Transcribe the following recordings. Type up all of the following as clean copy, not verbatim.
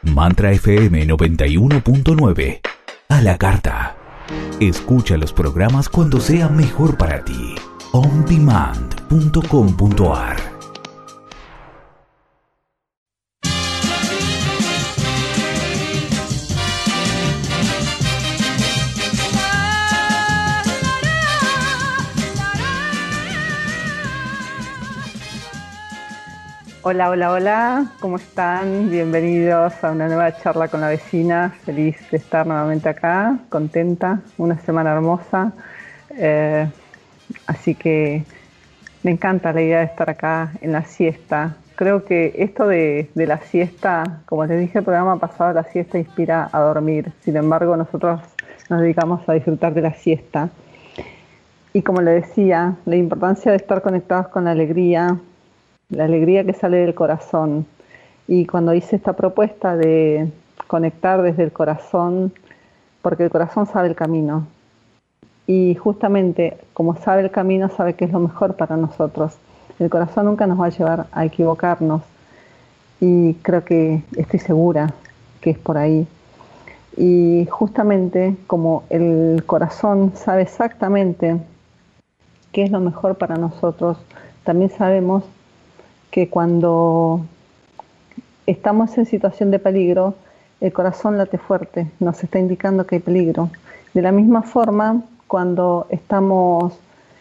Mantra FM 91.9. A la carta. Escucha los programas cuando sea mejor para ti. ondemand.com.ar. Hola, hola, hola, ¿cómo están? Bienvenidos a una nueva charla con la vecina. Feliz de estar nuevamente acá, contenta, una semana hermosa. Así que me encanta la idea de estar acá en la siesta. Creo que esto de la siesta, como les dije el programa pasado, la siesta inspira a dormir. Sin embargo, nosotros nos dedicamos a disfrutar de la siesta. Y como le decía, la importancia de estar conectados con la alegría que sale del corazón. Y cuando hice esta propuesta de conectar desde el corazón, porque el corazón sabe el camino. Y justamente como sabe el camino, sabe que es lo mejor para nosotros. El corazón nunca nos va a llevar a equivocarnos. Y creo que estoy segura que es por ahí. Y justamente como el corazón sabe exactamente qué es lo mejor para nosotros, también sabemos que cuando estamos en situación de peligro, el corazón late fuerte, nos está indicando que hay peligro. De la misma forma, cuando estamos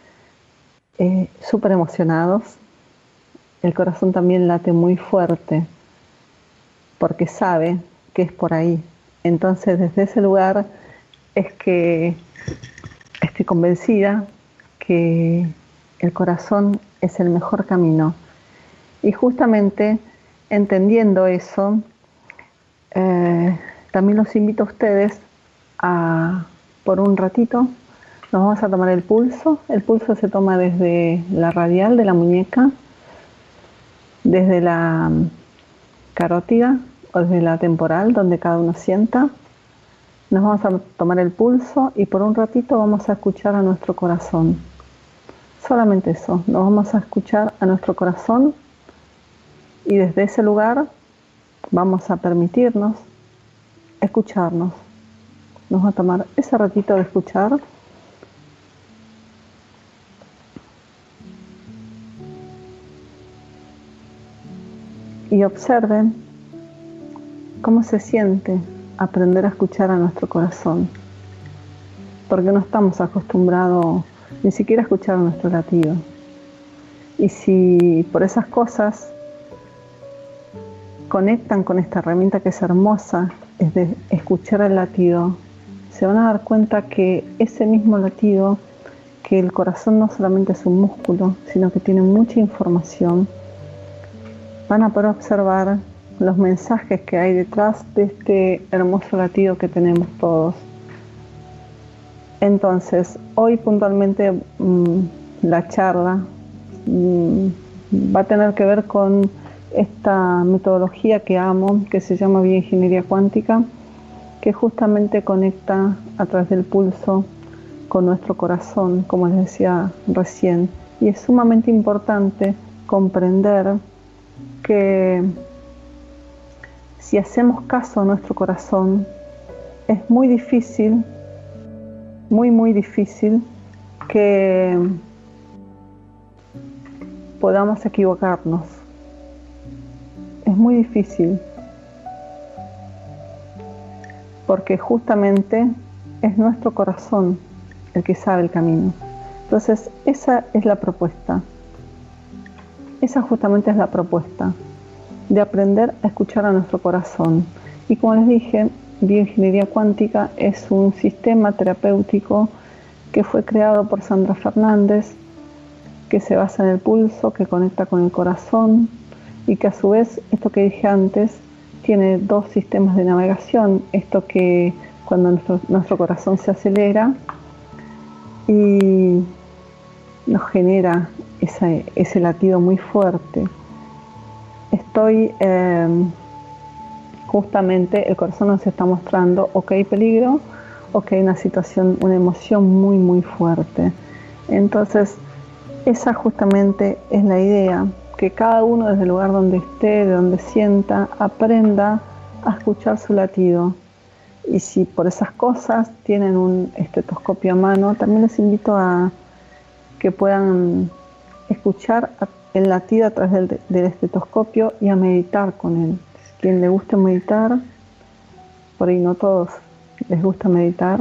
súper emocionados, el corazón también late muy fuerte, porque sabe que es por ahí. Entonces, desde ese lugar es que estoy convencida que el corazón es el mejor camino. Y justamente entendiendo eso, también los invito a ustedes a, por un ratito, nos vamos a tomar el pulso. El pulso se toma desde la radial de la muñeca, desde la carótida o desde la temporal, donde cada uno sienta. Nos vamos a tomar el pulso y por un ratito vamos a escuchar a nuestro corazón. Solamente eso, nos vamos a escuchar a nuestro corazón. Y desde ese lugar vamos a permitirnos escucharnos. Nos va a tomar ese ratito de escuchar. Y observen cómo se siente aprender a escuchar a nuestro corazón. Porque no estamos acostumbrados ni siquiera a escuchar nuestro latido. Y si por esas cosas conectan con esta herramienta que es hermosa, es de escuchar el latido, se van a dar cuenta que ese mismo latido, que el corazón no solamente es un músculo, sino que tiene mucha información, van a poder observar los mensajes que hay detrás de este hermoso latido que tenemos todos. Entonces, hoy puntualmente la charla va a tener que ver con esta metodología que amo, que se llama bioingeniería cuántica, que justamente conecta a través del pulso con nuestro corazón, como les decía recién. Y es sumamente importante comprender que si hacemos caso a nuestro corazón, es muy difícil, muy difícil que podamos equivocarnos. Es muy difícil, porque justamente es nuestro corazón el que sabe el camino. Entonces, esa es la propuesta. Esa justamente es la propuesta, de aprender a escuchar a nuestro corazón. Y como les dije, bioingeniería cuántica es un sistema terapéutico que fue creado por Sandra Fernández, que se basa en el pulso, que conecta con el corazón, y que a su vez, esto que dije antes, tiene dos sistemas de navegación. Esto que cuando nuestro corazón se acelera y nos genera ese latido muy fuerte. Justamente el corazón nos está mostrando o que hay peligro o que hay una situación, una emoción muy fuerte. Entonces, esa justamente es la idea, que cada uno desde el lugar donde esté, de donde sienta, aprenda a escuchar su latido. Y si por esas cosas tienen un estetoscopio a mano, también les invito a que puedan escuchar el latido a través del estetoscopio y a meditar con él. Quien le guste meditar, por ahí no todos les gusta meditar,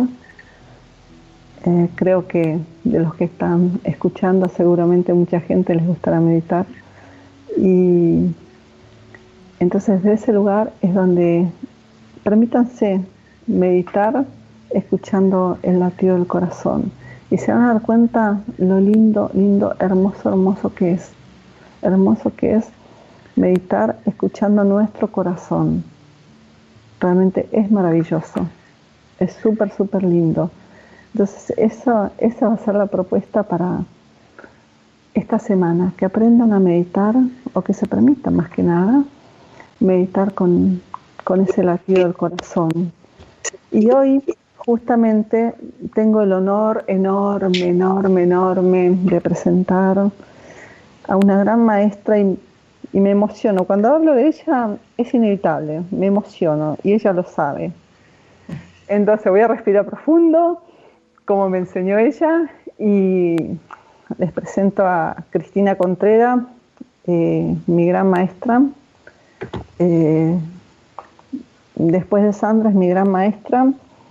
creo que de los que están escuchando seguramente mucha gente les gustará meditar. Y entonces de ese lugar es donde permítanse meditar escuchando el latido del corazón y se van a dar cuenta lo lindo, hermoso que es. Hermoso que es meditar escuchando nuestro corazón. Realmente es maravilloso. Es súper lindo. Entonces esa va a ser la propuesta para esta semana, que aprendan a meditar o que se permitan más que nada meditar con ese latido del corazón. Y hoy justamente tengo el honor enorme de presentar a una gran maestra y me emociono. Cuando hablo de ella es inevitable, me emociono y ella lo sabe. Entonces voy a respirar profundo, como me enseñó ella, y les presento a Cristina Contreras, mi gran maestra. Después de Sandra es mi gran maestra,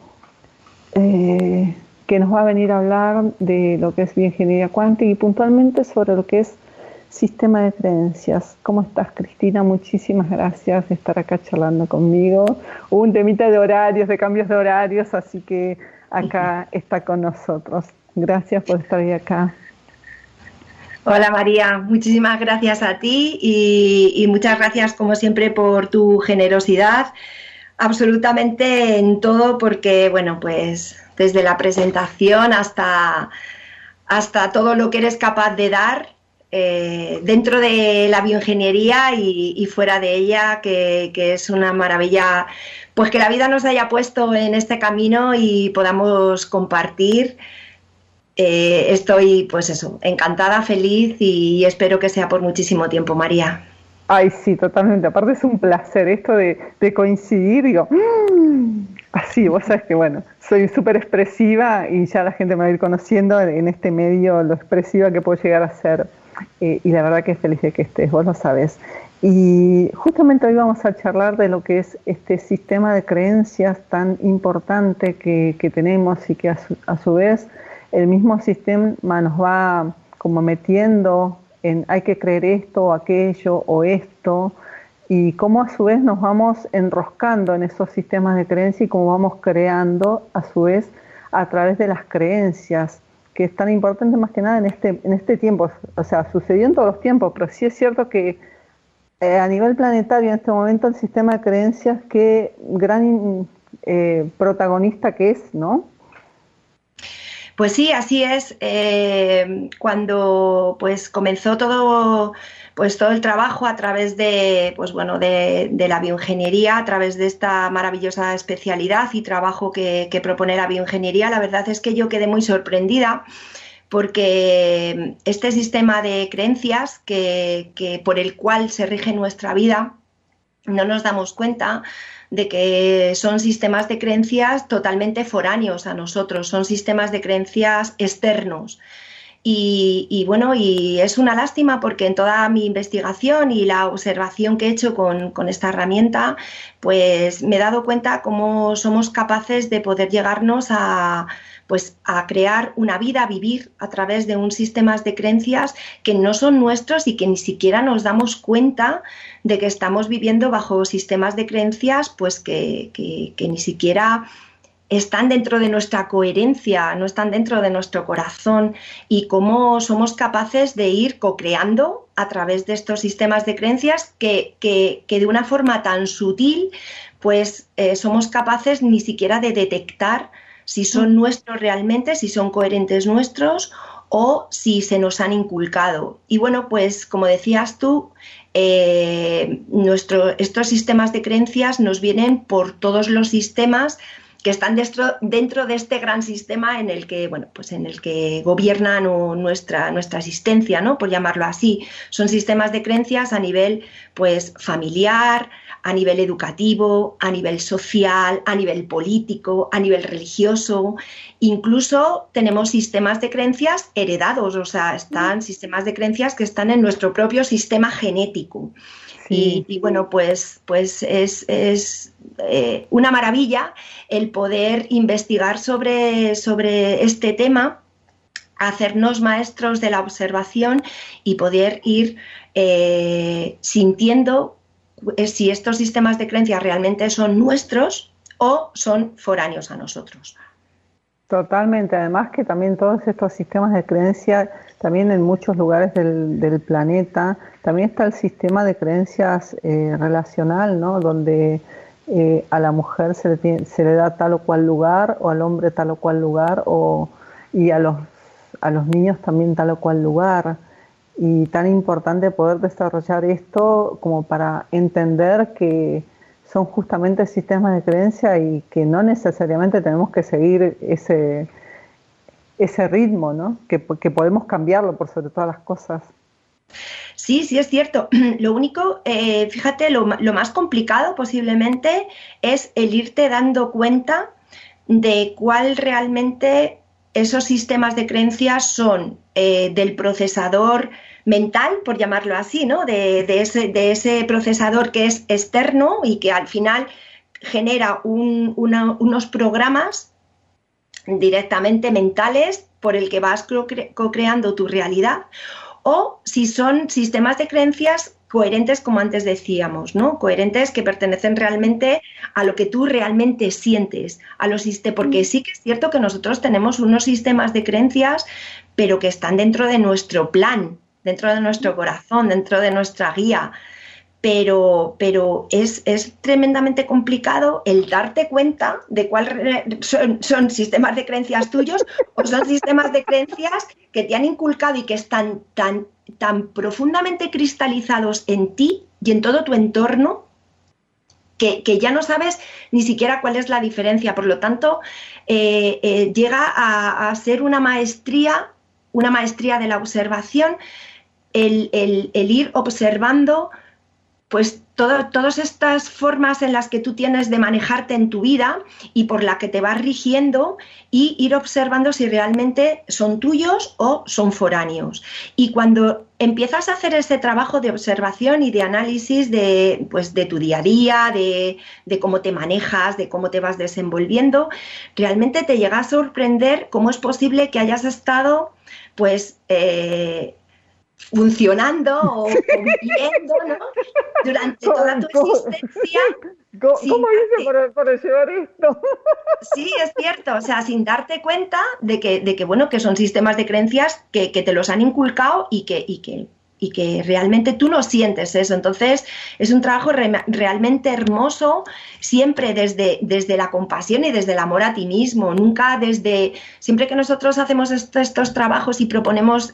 que nos va a venir a hablar de lo que es bioingeniería cuántica y puntualmente sobre lo que es sistema de creencias. ¿Cómo estás, Cristina? Muchísimas gracias de estar acá charlando conmigo. Hubo un temita de horarios, de cambios de horarios, así que acá está con nosotros. Gracias por estar hoy acá. Hola María, muchísimas gracias a ti y muchas gracias como siempre por tu generosidad, absolutamente en todo, porque bueno, pues desde la presentación hasta todo lo que eres capaz de dar dentro de la bioingeniería y fuera de ella, que es una maravilla, pues que la vida nos haya puesto en este camino y podamos compartir. Estoy, pues eso, encantada, feliz y espero que sea por muchísimo tiempo, María. Ay, sí, totalmente. Aparte es un placer esto de coincidir. Digo, así, vos sabés que, bueno, soy súper expresiva y ya la gente me va a ir conociendo en este medio lo expresiva que puedo llegar a ser. Y la verdad que es feliz de que estés, vos lo sabés. Y justamente hoy vamos a charlar de lo que es este sistema de creencias tan importante que tenemos y que a su vez el mismo sistema nos va como metiendo en hay que creer esto o aquello o esto, y cómo a su vez nos vamos enroscando en esos sistemas de creencia y cómo vamos creando a su vez a través de las creencias, que es tan importante más que nada en este tiempo. O sea, sucedió en todos los tiempos, pero sí es cierto que a nivel planetario en este momento el sistema de creencias, qué gran protagonista que es, ¿no? Pues sí, así es. Cuando pues comenzó todo el trabajo a través de la bioingeniería, a través de esta maravillosa especialidad y trabajo que propone la bioingeniería, la verdad es que yo quedé muy sorprendida, porque este sistema de creencias que por el cual se rige nuestra vida, no nos damos cuenta de que son sistemas de creencias totalmente foráneos a nosotros, son sistemas de creencias externos. Y es una lástima, porque en toda mi investigación y la observación que he hecho con esta herramienta, pues me he dado cuenta cómo somos capaces de poder llegarnos a crear una vida, a vivir a través de un sistema de creencias que no son nuestros y que ni siquiera nos damos cuenta de que estamos viviendo bajo sistemas de creencias pues que ni siquiera están dentro de nuestra coherencia, no están dentro de nuestro corazón, y cómo somos capaces de ir co-creando a través de estos sistemas de creencias que de una forma tan sutil pues somos capaces ni siquiera de detectar si son nuestros realmente, si son coherentes nuestros o si se nos han inculcado. Y bueno, pues como decías tú, estos sistemas de creencias nos vienen por todos los sistemas que están dentro de este gran sistema en el que, bueno, pues en el que gobierna nuestra existencia, ¿no? Por llamarlo así. Son sistemas de creencias a nivel, pues, familiar, a nivel educativo, a nivel social, a nivel político, a nivel religioso. Incluso tenemos sistemas de creencias heredados, o sea, están sistemas de creencias que están en nuestro propio sistema genético. Sí. Y bueno, pues es una maravilla el poder investigar sobre este tema, hacernos maestros de la observación y poder ir sintiendo si estos sistemas de creencias realmente son nuestros o son foráneos a nosotros. Totalmente, además que también todos estos sistemas de creencias, también en muchos lugares del planeta, también está el sistema de creencias relacional, ¿no? Donde a la mujer se le da tal o cual lugar, o al hombre tal o cual lugar, y a los niños también tal o cual lugar. Y tan importante poder desarrollar esto como para entender que son justamente sistemas de creencia y que no necesariamente tenemos que seguir ese ritmo, ¿no? Que podemos cambiarlo por sobre todas las cosas. Sí, sí, es cierto. Lo único, fíjate, lo más complicado posiblemente es el irte dando cuenta de cuál realmente esos sistemas de creencias son del procesador mental, por llamarlo así, ¿no? De ese procesador que es externo y que al final genera unos programas directamente mentales por el que vas co-creando tu realidad, o si son sistemas de creencias coherentes, como antes decíamos, ¿no? Coherentes que pertenecen realmente a lo que tú realmente sientes, porque sí que es cierto que nosotros tenemos unos sistemas de creencias, pero que están dentro de nuestro plan, dentro de nuestro corazón, dentro de nuestra guía, pero es tremendamente complicado el darte cuenta de cuál son sistemas de creencias tuyos o son sistemas de creencias que te han inculcado y que están tan profundamente cristalizados en ti y en todo tu entorno que ya no sabes ni siquiera cuál es la diferencia. Por lo tanto, llega a ser una maestría de la observación, el ir observando pues todas estas formas en las que tú tienes de manejarte en tu vida y por la que te vas rigiendo, y ir observando si realmente son tuyos o son foráneos. Y cuando empiezas a hacer ese trabajo de observación y de análisis de tu día a día, de cómo te manejas, de cómo te vas desenvolviendo, realmente te llega a sorprender cómo es posible que hayas estado pues funcionando o viviendo, ¿no? Durante toda tu existencia. ¿Cómo hice para llevar esto? Sí, es cierto, o sea, sin darte cuenta de que bueno, que son sistemas de creencias que te los han inculcado y que realmente tú no sientes eso. Entonces, es un trabajo realmente hermoso, siempre desde la compasión y desde el amor a ti mismo, nunca siempre que nosotros hacemos estos trabajos y proponemos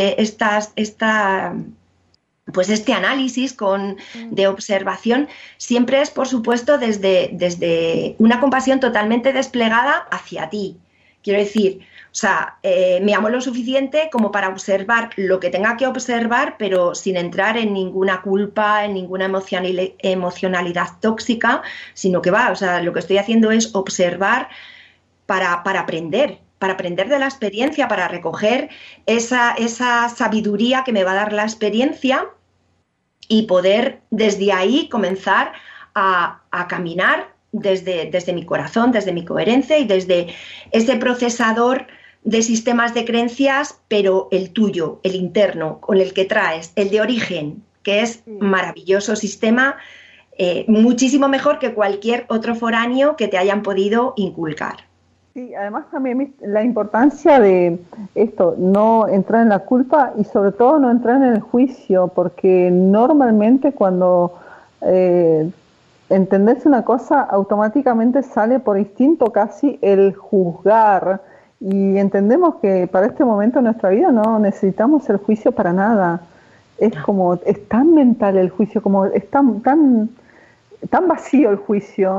este análisis de observación, siempre es, por supuesto, desde una compasión totalmente desplegada hacia ti. Quiero decir, o sea, me amo lo suficiente como para observar lo que tenga que observar, pero sin entrar en ninguna culpa, en ninguna emocionalidad tóxica, sino que o sea, lo que estoy haciendo es observar para aprender de la experiencia, para recoger esa sabiduría que me va a dar la experiencia y poder desde ahí comenzar a caminar desde mi corazón, desde mi coherencia y desde ese procesador de sistemas de creencias, pero el tuyo, el interno, con el que traes, el de origen, que es maravilloso sistema, muchísimo mejor que cualquier otro foráneo que te hayan podido inculcar. Sí, además también la importancia de esto, no entrar en la culpa y sobre todo no entrar en el juicio, porque normalmente cuando entendés una cosa, automáticamente sale por instinto casi el juzgar, y entendemos que para este momento de nuestra vida no necesitamos el juicio para nada. Es como, es tan mental el juicio, como es tan vacío el juicio,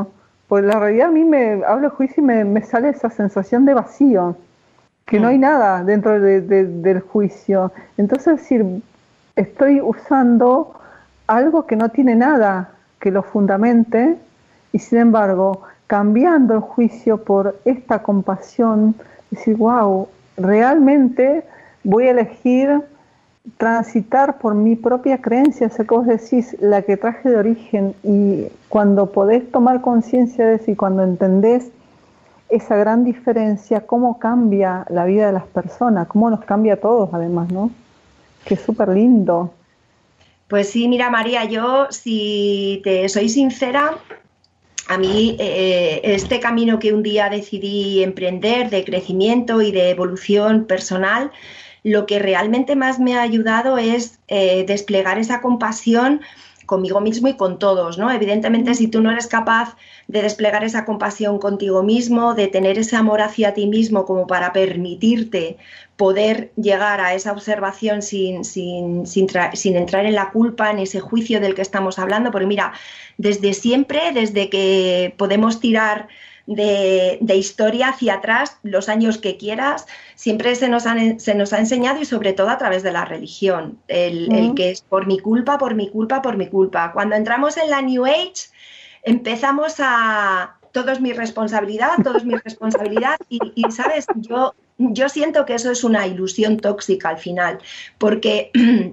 Pues la realidad a mí me hablo de juicio y me sale esa sensación de vacío, que no hay nada dentro del juicio. Entonces, es decir, estoy usando algo que no tiene nada que lo fundamente y sin embargo, cambiando el juicio por esta compasión, decir, wow, realmente voy a elegir transitar por mi propia creencia, esa que vos decís, la que traje de origen, y cuando podés tomar conciencia de eso y cuando entendés esa gran diferencia, cómo cambia la vida de las personas, cómo nos cambia a todos además, ¿no? Que es súper lindo. Pues sí, mira María, yo si te soy sincera, a mí este camino que un día decidí emprender de crecimiento y de evolución personal, lo que realmente más me ha ayudado es desplegar esa compasión conmigo mismo y con todos, ¿no? Evidentemente, si tú no eres capaz de desplegar esa compasión contigo mismo, de tener ese amor hacia ti mismo como para permitirte poder llegar a esa observación sin entrar en la culpa, en ese juicio del que estamos hablando, porque mira, desde siempre, desde que podemos tirar de historia hacia atrás, los años que quieras, siempre se nos ha enseñado, y sobre todo a través de la religión, el que es por mi culpa, por mi culpa, por mi culpa. Cuando entramos en la New Age, empezamos a todo es mi responsabilidad, y ¿sabes? Yo siento que eso es una ilusión tóxica al final, porque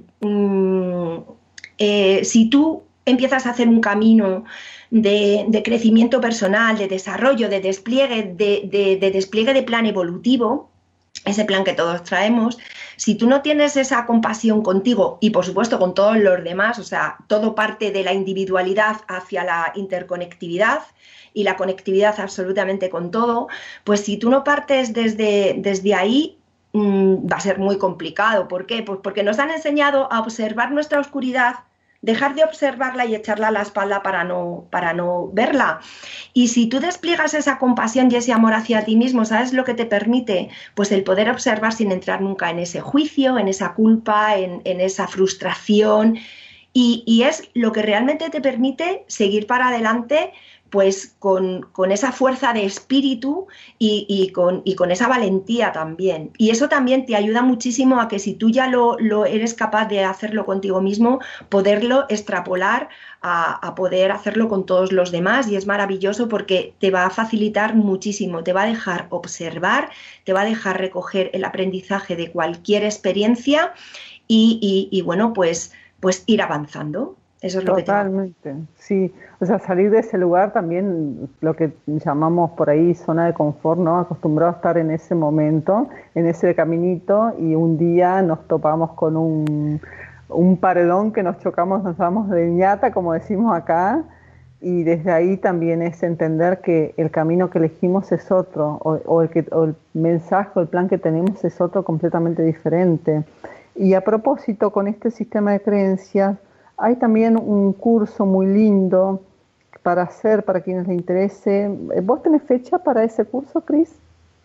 si tú empiezas a hacer un camino de crecimiento personal, de desarrollo, de despliegue de plan evolutivo, ese plan que todos traemos, si tú no tienes esa compasión contigo y por supuesto con todos los demás, o sea, todo parte de la individualidad hacia la interconectividad y la conectividad absolutamente con todo, pues si tú no partes desde ahí, va a ser muy complicado. ¿Por qué? Pues porque nos han enseñado a observar nuestra oscuridad, dejar de observarla y echarla a la espalda para no verla. Y si tú despliegas esa compasión y ese amor hacia ti mismo, ¿sabes lo que te permite? Pues el poder observar sin entrar nunca en ese juicio, en esa culpa, en esa frustración. Y es lo que realmente te permite seguir para adelante, pues con esa fuerza de espíritu y con esa valentía también. Y eso también te ayuda muchísimo a que si tú ya lo eres capaz de hacerlo contigo mismo, poderlo extrapolar a poder hacerlo con todos los demás. Y es maravilloso porque te va a facilitar muchísimo, te va a dejar observar, te va a dejar recoger el aprendizaje de cualquier experiencia y bueno, pues ir avanzando. Eso es lo Totalmente, que sí. O sea, salir de ese lugar también, lo que llamamos por ahí zona de confort, ¿no? Acostumbrado a estar en ese momento, en ese caminito, y un día nos topamos con un paredón que nos chocamos, nos damos de ñata, como decimos acá, y desde ahí también es entender que el camino que elegimos es otro, o el mensaje o el plan que tenemos es otro completamente diferente. Y a propósito, con este sistema de creencias, hay también un curso muy lindo para hacer, para quienes les interese. ¿Vos tenés fecha para ese curso, Cris?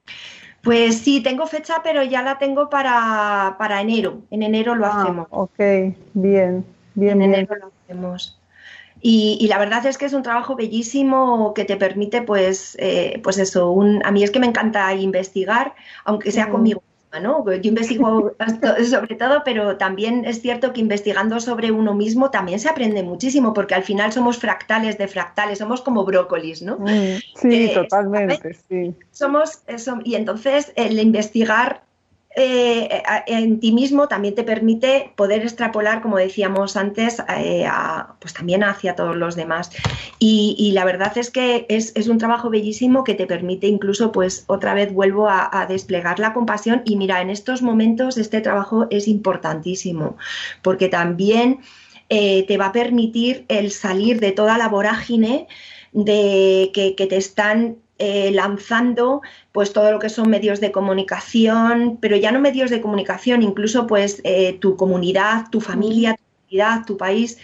Pues sí, tengo fecha, pero ya la tengo para enero. En enero lo hacemos. Ok, bien. En enero lo hacemos. Y la verdad es que es un trabajo bellísimo que te permite, pues eso, a mí es que me encanta investigar, aunque sea conmigo misma, ¿no? Yo investigo sobre todo, pero también es cierto que investigando sobre uno mismo también se aprende muchísimo, porque al final somos fractales de fractales, somos como brócolis, ¿no? Sí, totalmente, sí. Somos eso, y entonces el investigar en ti mismo también te permite poder extrapolar, como decíamos antes, pues también hacia todos los demás. Y la verdad es que es un trabajo bellísimo que te permite incluso, pues otra vez vuelvo a desplegar la compasión. Y mira, en estos momentos este trabajo es importantísimo, porque también te va a permitir el salir de toda la vorágine de que te están lanzando pues todo lo que son medios de comunicación, pero ya no medios de comunicación, incluso pues tu comunidad, tu familia, tu comunidad, tu país,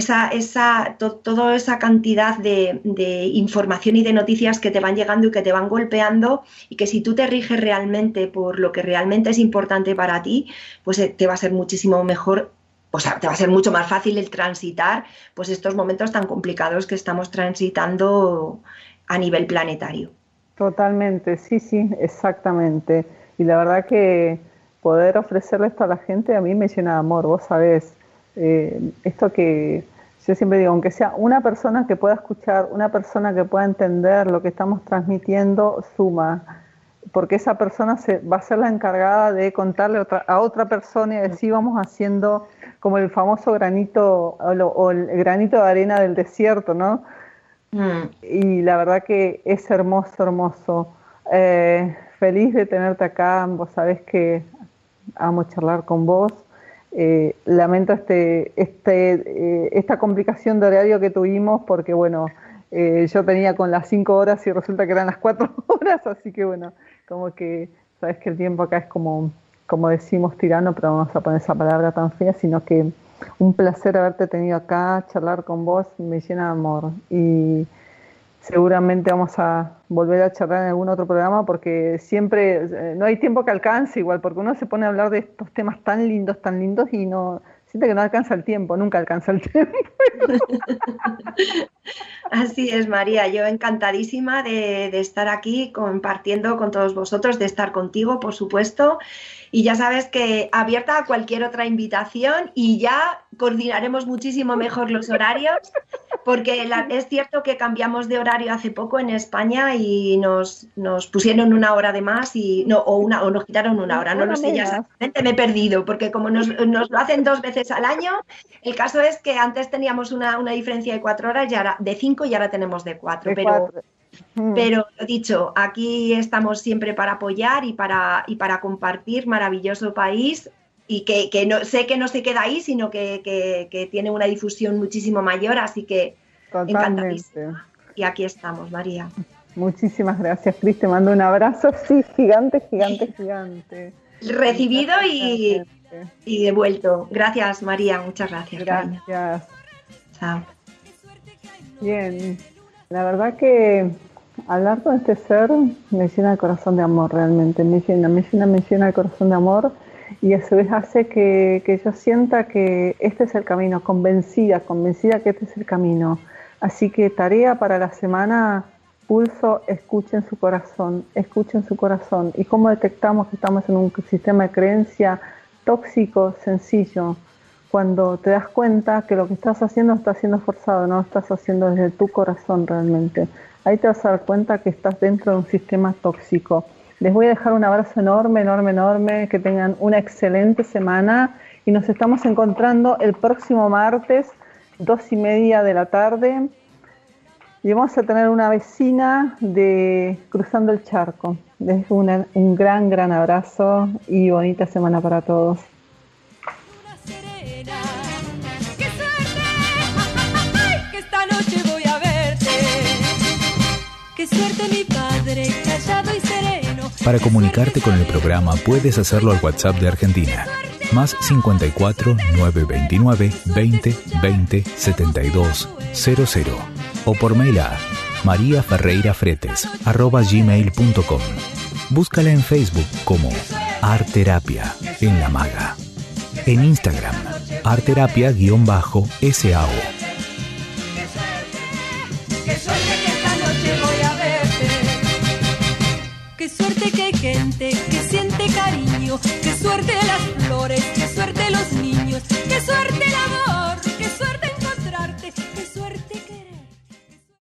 toda esa cantidad de información y de noticias que te van llegando y que te van golpeando, y que si tú te riges realmente por lo que realmente es importante para ti, pues te va a ser muchísimo mejor. O sea, te va a ser mucho más fácil el transitar pues estos momentos tan complicados que estamos transitando a nivel planetario. Totalmente, sí, exactamente. Y la verdad que poder ofrecerle esto a la gente a mí me llena de amor, vos sabés. Esto que yo siempre digo, aunque sea una persona que pueda escuchar, una persona que pueda entender lo que estamos transmitiendo, suma. Porque esa persona va a ser la encargada de contarle a otra persona, y así vamos haciendo como el famoso granito o el granito de arena del desierto, ¿no? Y la verdad que es hermoso, hermoso. Feliz de tenerte acá, vos sabés que amo charlar con vos. Lamento esta complicación de horario que tuvimos, porque bueno, yo tenía con las 5 horas y resulta que eran las 4 horas, así que bueno, como que sabes que el tiempo acá es como decimos tirano, pero no vamos a poner esa palabra tan fea, sino que un placer haberte tenido acá, charlar con vos, me llena de amor, y seguramente vamos a volver a charlar en algún otro programa, porque siempre no hay tiempo que alcance igual, porque uno se pone a hablar de estos temas tan lindos y no siente que no alcanza el tiempo, nunca alcanza el tiempo. Así es, María, yo encantadísima de estar aquí compartiendo con todos vosotros, de estar contigo, por supuesto, y ya sabes que abierta a cualquier otra invitación, y ya coordinaremos muchísimo mejor los horarios, porque es cierto que cambiamos de horario hace poco en España y nos pusieron una hora de más o nos quitaron una hora, no lo sé, ya exactamente me he perdido, porque como nos lo hacen 2 veces al año, el caso es que antes teníamos una diferencia de 4 horas, ya de 5 y ahora tenemos de 4, pero lo dicho, aquí estamos siempre para apoyar y para compartir maravilloso país, y que no se queda ahí, sino que tiene una difusión muchísimo mayor, así que encantadísima. Y aquí estamos, María. Muchísimas gracias, Cris, te mando un abrazo, sí, gigante. Recibido y devuelto. Gracias, María, muchas gracias. Gracias. Cariño. Chao. Bien, la verdad que hablar con este ser me llena el corazón de amor, realmente, me llena el corazón de amor, y a su vez hace que yo sienta que este es el camino, convencida que este es el camino. Así que tarea para la semana, pulso, escuchen su corazón. ¿Y cómo detectamos que estamos en un sistema de creencia tóxico? Sencillo. Cuando te das cuenta que lo que estás haciendo está siendo forzado, no lo estás haciendo desde tu corazón realmente. Ahí te vas a dar cuenta que estás dentro de un sistema tóxico. Les voy a dejar un abrazo enorme, que tengan una excelente semana, y nos estamos encontrando el próximo martes, 2:30 de la tarde, y vamos a tener una vecina de Cruzando el Charco. Les dejo un gran abrazo y bonita semana para todos. ¡Qué suerte, mi padre, callado y sereno! Para comunicarte con el programa puedes hacerlo al WhatsApp de Argentina, más 54 929 20 20 72 00, o por mail a mariaferreirafretes@gmail.com. Búscala en Facebook como Arterapia en La Maga, en Instagram arterapia_SAO. Qué suerte que hay gente que siente cariño, qué suerte